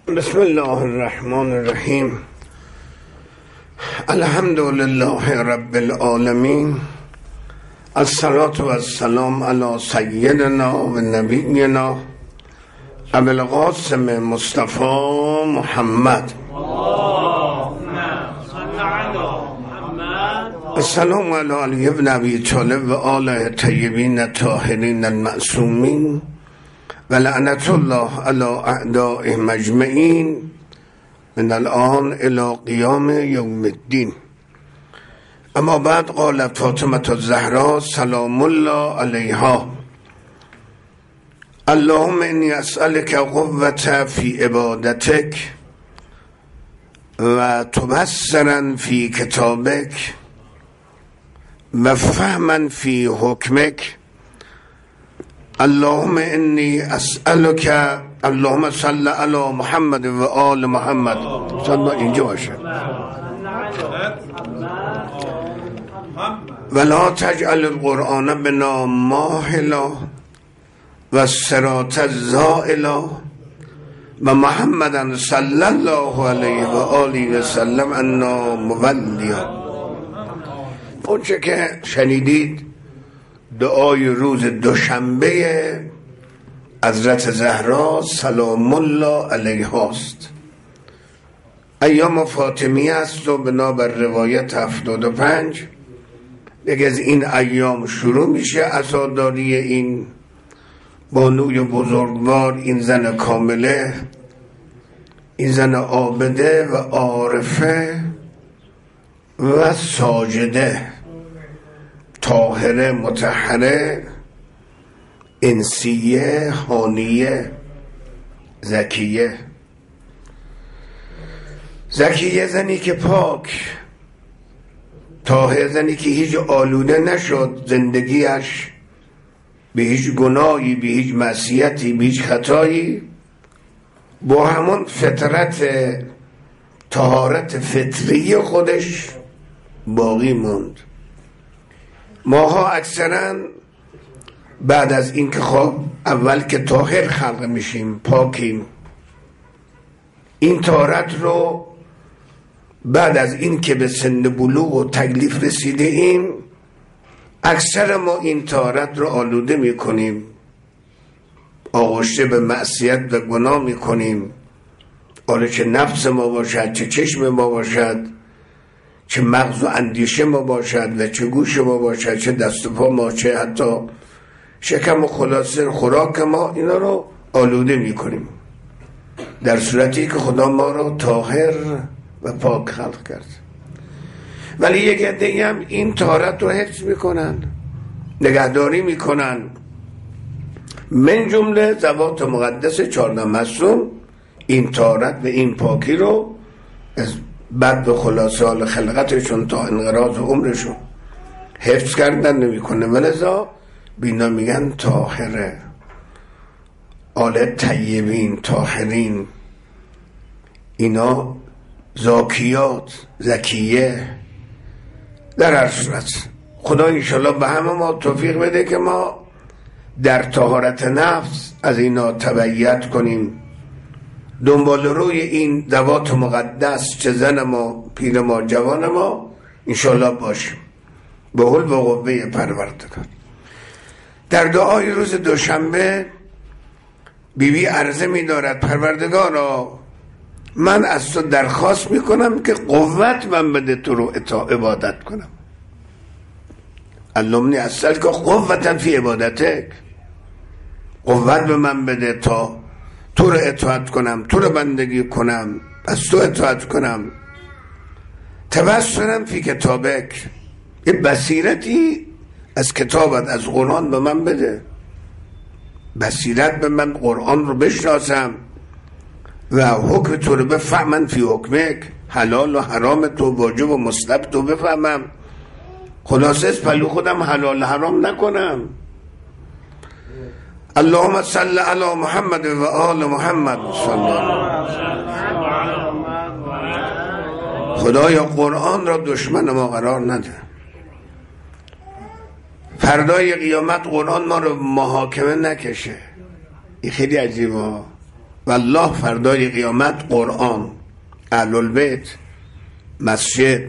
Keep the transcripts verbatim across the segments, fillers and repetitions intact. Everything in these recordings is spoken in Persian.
بسم الله الرحمن الرحیم. الحمد لله رب العالمین. الصلاة و السلام علی سیدنا و نبینا ابی القاسم مصطفی محمد. السلام علی علی ابن ابی طالب و آله طیبین الطاهرین المعصومین و لعنت الله علی اعدائهم اجمعین من الان الی قیام یوم الدین. اما بعد قالت فاطمه الزهرا سلام الله علیها: اللهم انی اسألک قوة فی عبادتک و تبصرا فی کتابک و فهما فی حکمک. اللهم انی اسألک. اللهم صل علی محمد و آل محمد. صد اینجا باشه. ولا تجعل القرآن بنا ماهلا و الصراط الزائلا و محمدا صلی الله علیه و آله و سلم انا مولیا. اون چه که شنیدید دعای روز دوشنبه حضرت زهرا سلام الله علیها است. ایام فاطمیه است و بنا بر روایت هفتاد و پنج دیگه از این ایام شروع میشه عزاداری این بانوی بزرگوار، این زن کامله، این زن عابده و عارفه و ساجده، طاهره، مطهره، انسیه، هانیه، زکیه. زکیه زنی که پاک، طاهر زنی که هیچ آلوده نشد زندگیش به هیچ گناهی، به هیچ معصیتی، به هیچ خطایی، با همون فطرت طهارت فطری خودش باقی موند. ماها اکثرا بعد از این که خب اول که طاهر خلق میشیم، پاکیم، این طهارت رو بعد از این که به سن بلوغ و تکلیف رسیده ایم اکثر ما این طهارت رو آلوده میکنیم، آغشته به معصیت و گناه میکنیم. حالا چه نفس ما باشد، چه چشم ما باشد، چه مغز و اندیشه ما باشد و چه گوش ما باشد، چه دست و پا ما، چه حتی شکم و خلاصه خوراک ما، اینا رو آلوده میکنیم، در صورتی که خدا ما رو طاهر و پاک خلق کرد. ولی یک عده هم این طهارت رو حفظ میکنن، نگهداری میکنن، من جمله ذوات مقدس چهارده معصوم این طهارت و این پاکی رو از بعد به خلاصه حال خلقتشون تا انقراض عمرشون حفظ کردن نمیکنه. ولذا بینا میگن طاهره، آل طیبین، طاهرین، اینا زاکیات، زکیه. در هر صورت خدا انشالله به همه ما توفیق بده که ما در طهارت نفس از اینا تبعیت کنیم، دنبال روی این ذوات مقدس چه زن ما، پیر ما، جوان ما انشالله باشیم به حول و قوه پروردگار. در دعای روز دوشنبه بی بی عرضه می دارد: پروردگارا من از تو درخواست می کنم که قوت من بده تو رو عبادت کنم. علمنی اسألک قوة فی عبادتک، قوت به من بده تا تو رو اطاعت کنم، تو رو بندگی کنم، از تو اطاعت کنم. تبصرا فی کتابک، یه بصیرتی از کتابت، از قرآن به من بده، بصیرت به من، قرآن رو بشناسم و حکم تو رو بفهمم، فی حکمک، حلال و حرام تو، واجب و مستحب تو بفهمم، خلاصه از پلو خودم حلال حرام نکنم. اللهم صل علی محمد و آل محمد. صلی الله. خدایا قرآن را دشمن ما قرار نده، فردای قیامت قرآن ما رو محاکمه نکشه. این خیلی عجیبه. والله فردای قیامت قرآن، اهل البیت، مسجد،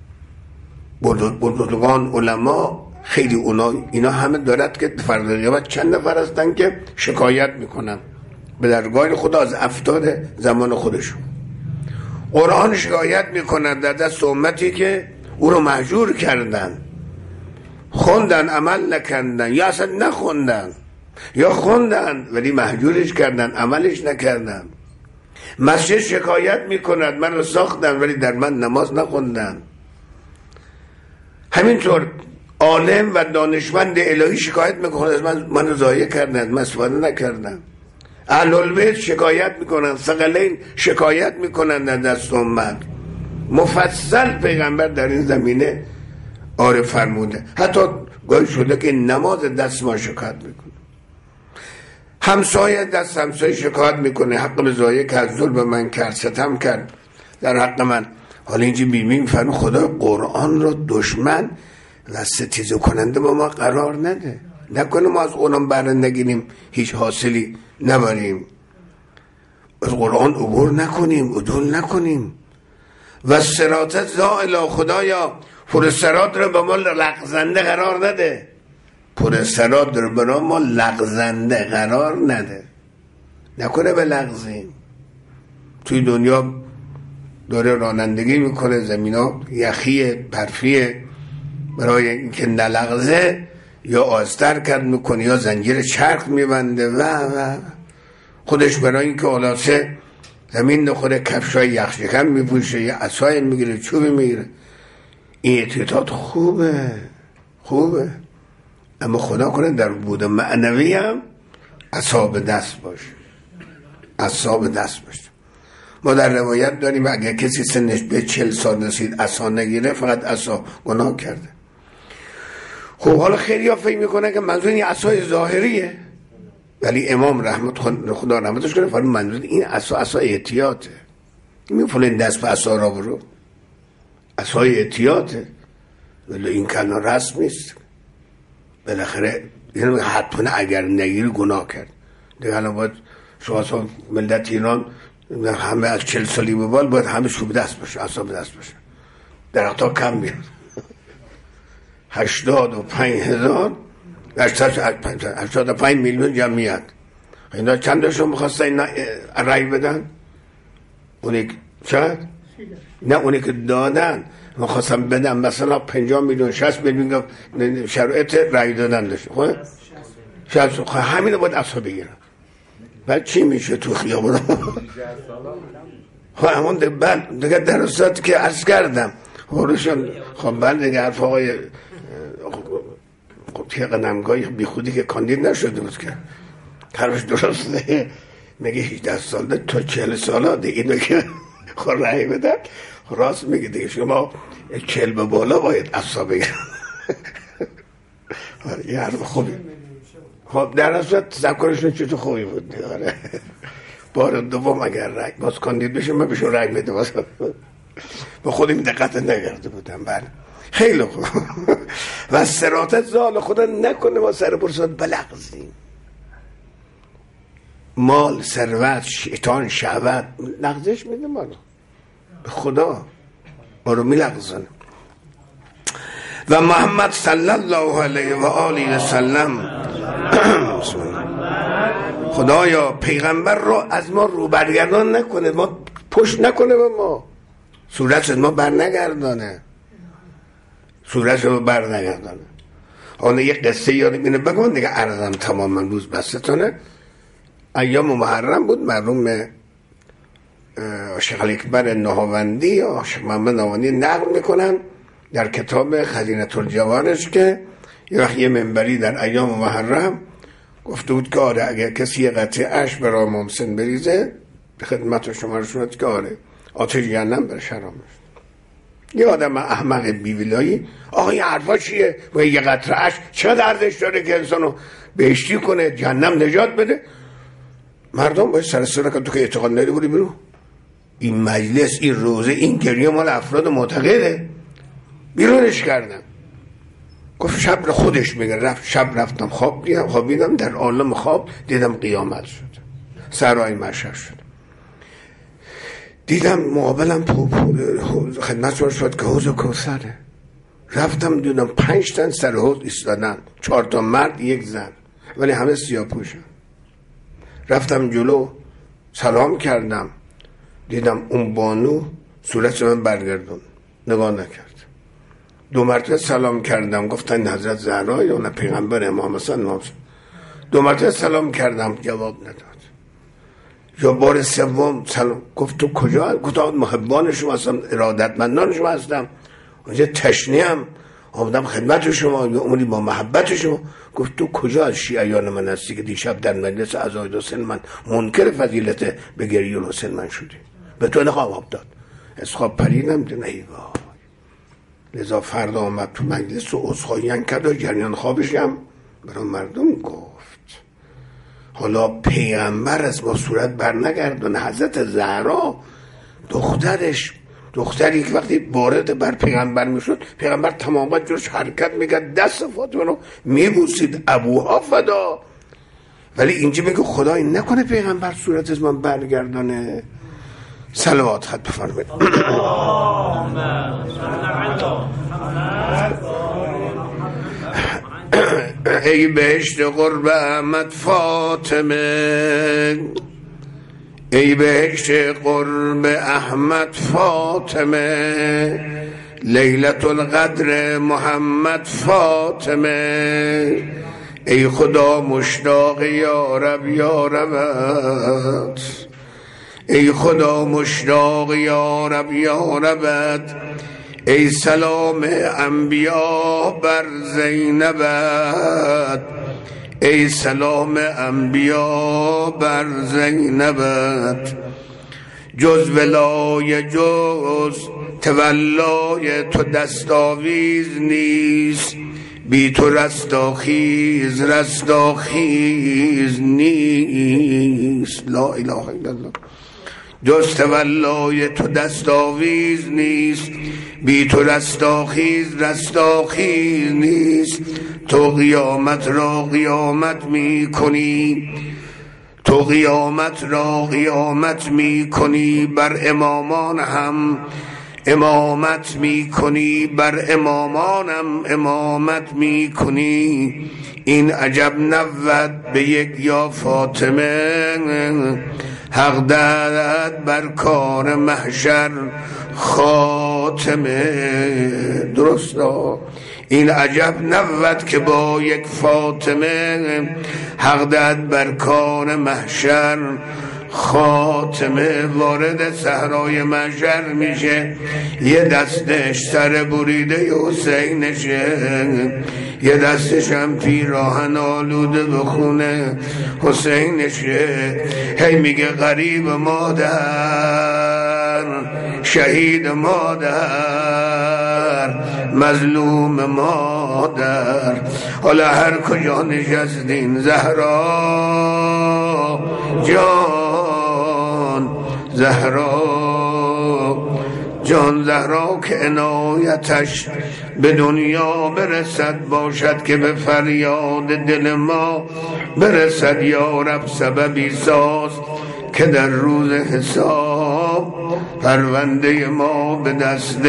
بزرگان، علما، خیلی اونا اینا همه دارد که فردای قیامت چند نفر هستن که شکایت میکنن به درگاه خدا از افتاد زمان خودشون. قرآن شکایت میکنن در دست امتی که او رو مهجور کردن، خوندن عمل نکردن، یا اصلا نخوندن، یا خوندن ولی مهجورش کردن، عملش نکردن. مسجد شکایت میکند من رو ساختن ولی در من نماز نخوندن. همینطور عالم و دانشمند الهی شکایت میکنند از من من رو ضایع کردن، من استفاده نکردم. اهل البیت شکایت میکنن، ثقلین شکایت میکنن در دست امت. مفصل پیغمبر در این زمینه آره فرموده. حتی گاهی شده که نماز دست ما شکایت میکنه، همسایه دست همسایه شکایت میکنه، حق به ضایع کرد، ظلم من کرد، ستم کرد در حق من. حالا اینجا بیمیم فرمود خدا قرآن رو دشمن و ستیزه کننده با ما قرار نده، نکنه ما از قرآن بره نگیریم هیچ حاصلی نبریم، از قرآن عبور نکنیم، عدول نکنیم. و صراط زائل خدایا پر صراط رو به ما لغزنده قرار نده، پر صراط رو به ما لغزنده قرار نده، نکنه به لغزیم. توی دنیا داره رانندگی میکنه، زمین ها یخیه، برفیه، برای اینکه نلغزه یا آستر کرد میکنه یا زنجیر چرخ میبنده و و خودش برای اینکه خلاصه زمین نخوره کفشای یخشکن میپوشه، یا عصای میگیره، چوبی میگیره. این اعتقاد خوبه خوبه، اما خدا کنه در بود معنوی هم عصا به دست باشه، عصا به دست باشه. ما در روایت داریم اگر کسی سنش به چل سال رسید عصا نگیره فقط عصا گناه کرده. خب حالا خیلی ها فکر میکنه که منظور این عصای ظاهریه، ولی امام رحمت خدا رحمتش کنه فرمود منظور این عصا عصا احتیاطه. میفولین دست به عصا را برو، عصای احتیاطه، ولی این کلمه رسم نیست. بالاخره یعنی حتما اگر نگیری گناه کرد. دیگه الان باید شما اصلا ملت ایران همه از چل سالی به بال باید همه شو به دست باشه، عصا به دست باشه. درخت ها کم میاد، هشتاد و پنج هزار هشتاد و پنج میلیون جمعیت. اینا چندشون میخواستن اینا رای بدن؟ اونی چند؟ نه اونی که دادن میخواستن بدن مثلا پنجاه میلیون شصت میلیون شرایط رای دادن داشت. خب شصت خب همین رو باید عصا بگیرن. بعد چی میشه تو خیابون؟ خب همون دیگه درستات که عرض کردم خورشون خب بله دیگه حرف آقای که قدمگاهی بی خودی که کاندید نشده بود که حرفش درسته. میگه هجده ساله تا چهل ساله دیگه اینو که خور رای بدن راست میگه دیگه شما چهل به بالا باید عصا بگیرن. یه حرف خوبی. خب در اصلا تذکرشون چطور خوبی بود دیگه. بار دوم اگر رای باز کاندید بشه من بهشون رای بده باز با خودم دقت نگرده بودم. بله خیلی خوب. و صراط زال خدا نکنه ما سر برسات بلغزیم. مال، ثروت، شیطان، شهوت لغزش میده ما رو، به خدا ما رو میلغزونه. و محمد صلی الله علیه و آله و سلم خدایا پیغمبر رو از ما رو برگردان نکنه، ما پشت نکنه به ما، صورت ما بر نگردانه، صورت رو بر نگردانه. حالا یه قصه یادم اینه بگم دیگه عرضم تماما روز بستتونه. ایام محرم بود، مرحوم شیخ اکبر نهاوندی یا شیخ محمد نهاوندی نقل میکنن در کتاب خزینه الجوارش که یه وقت یه منبری در ایام محرم گفته بود که آره اگر کسی یه قطعه اش برای محسن بریزه به خدمت شما رسوند که آره آتش جهنم بر شرامش. یه آدم احمق بیولایی آقا این حرفا چیه؟ و یه قطره اش چقدر ارزش داره که انسانو بهشتی کنه، جهنم نجات بده؟ مردم باید سر سر که تو که اعتقاد نداری بودی برو. این مجلس، این روزه، این گریه مال افراد معتقده. بیرونش کردم. گفت شب خودش میگه رفت شب رفتم خواب دیدم خوابیدم در عالم خواب دیدم قیامت شد. سرای مشهد شد. دیدم مقابلم خدمت شما شد که حوض کوثره. رفتم دیدم پنج تن سر حوض ایستادن، چهار تا مرد یک زن، ولی همه سیاه پوشن. رفتم جلو سلام کردم، دیدم اون بانو صورت من برگردون، نگاه نکرد. دو مرتبه سلام کردم، گفتن حضرت زهرا یا نه پیغمبر امام حسن. دو مرتبه سلام کردم، جواب نداد. یا بار سوم سلام، گفت تو کجا؟ گفتم محبان شما هستم، ارادتمندان شما هستم، اونجا تشنیم آمدم خدمت شما، یا عمری با محبت شما. گفت تو کجا از شیعیان من هستی که دیشب در مجلس عزاید حسین من منکر فضیلت به گریه حسین من شدی؟ به تو نخواب آب داد. از خواب پریدم دیدم ای وای. لذا فردا آمد تو مجلس و عذرخواهی کرد و جریان خوابش هم برای مردم گفت. حالا پیغمبر از ما صورت بر نگردون. حضرت زهرا دخترش، دختری که وقتی وارد بر پیغمبر میشد، پیغمبر تماما جلوش حرکت میکرد، دست فاطمه رو میبوسید، ابوها فدا. ولی اینجا میگه خدای نکنه پیغمبر صورت از من برگردانه. صلوات خط بفرمایید. ای بهشت قرب احمد فاطمه، ای بهشت قرب احمد فاطمه، لیلت القدر محمد فاطمه، ای خدا مشتاق یا رب یا ربت، ای خدا مشتاق یا رب یا ربت، ای سلام انبیا بر زینبت، ای سلام انبیا بر زینبت، جز ولای جز تولای تو دستاویز نیست، بی تو رستاخیز رستاخیز نیست. لا اله الا الله. جز تولای تو دستاویز نیست، بی تو رستاخیز رستاخیز نیست. تو قیامت را قیامت می کنی، تو قیامت را قیامت می کنی، بر امامان هم امامت می کنی، بر امامانم امامت می کنی. این عجب نبود به یک یا فاطمه، حق دارد بر کار محشر خاتمه. درست ها؟ این عجب نبود که با یک فاطمه، حق دارد بر کار محشر خاتمه. وارد صحرای محشر میشه، یه دستش سر بریده حسینشه، یه دستش هم پیراهن آلوده به خونه حسینشه. هی میگه غریب مادر، شهید مادر، مظلوم مادر. حالا هر کجا نشستین زهرا جان، زهرا جان، زهرا که عنایتش به دنیا برسد، باشد که به فریاد دل ما برسد. یا رب سببی ساز که در روز حساب پرونده ما به دست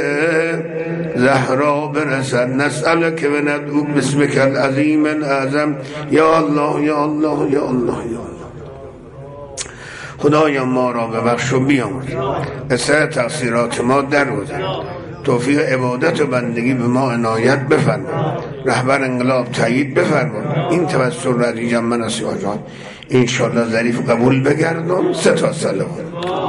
زهرا برسد. نسأل که به ندعو بسمک العظیم الاعظم. یا الله یا الله یا الله یا الله. خدایا ما را ببخش و بیامرز، اصلاح تقصیرات ما درگذر، توفیق عبادت و بندگی به ما عنایت بفرما، رهبر انقلاب تایید بفرما. این توسل را دیجم من از سیاه جان انشاءالله ظریف قبول بگردم. سه تا صلوات.